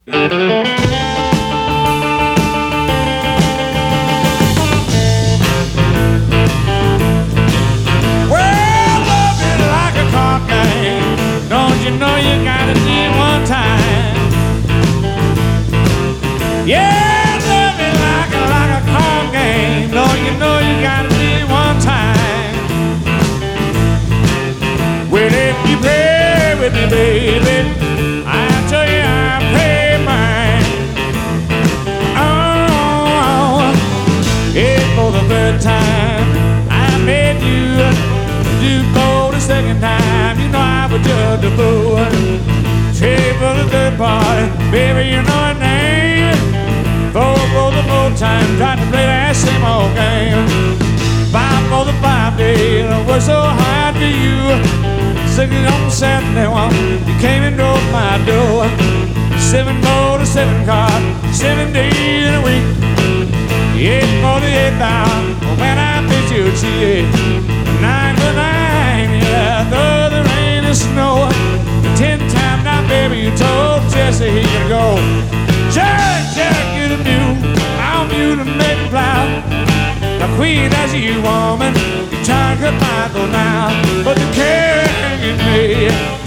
Well, love it like a card game. Don't you know you gotta do it one time? Yeah, love it like a card game. Don't you know you gotta do it one time? Well, if you play with me, baby, I'll tell you I pay mine. Oh, it's for the third time I made you do for the second time. You know I was just a fool. Trade for the third party, baby, you know her name. For the fourth time, tried to play that same old game. 5 for the 5 days, I worked so hard for you. 6 on Saturday, you came and drove my door. 7 for the 7 card, 7 days in a week. 8 for the 8th hour, when I pitch you a cheek. 9 for 9, yeah, through the rain and snow. 10 times now, baby, you told Jesse he could go. Jack, you're the mule, I'm you to make it plow. The queen as you, woman, you try to cut my door now, but you can't get me.